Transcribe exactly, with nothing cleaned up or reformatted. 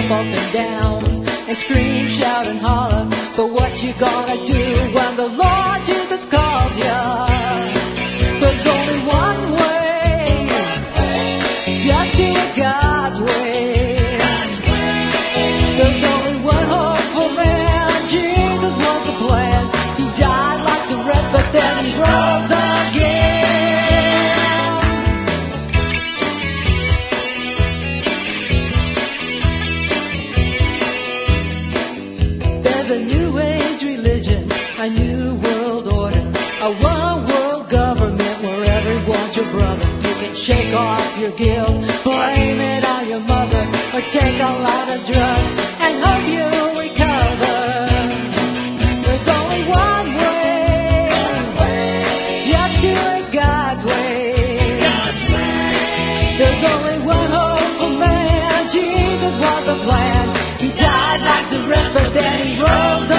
up and down and scream, shout, and holler. But what you gonna do when the Lord Jesus calls you? There's only one way, just do it God's way. There's only one hope for man. Jesus was the plan. He died like the rest, but then he rose again. There's a new age religion, a new world order, a one world government where everyone's your brother. You can shake off your guilt, blame it on your mother, or take a lot of drugs and hope you'll recover. There's only one way, just do it God's way. There's only one hope for man. Jesus was the plan. He died like the rest, but then he rose up.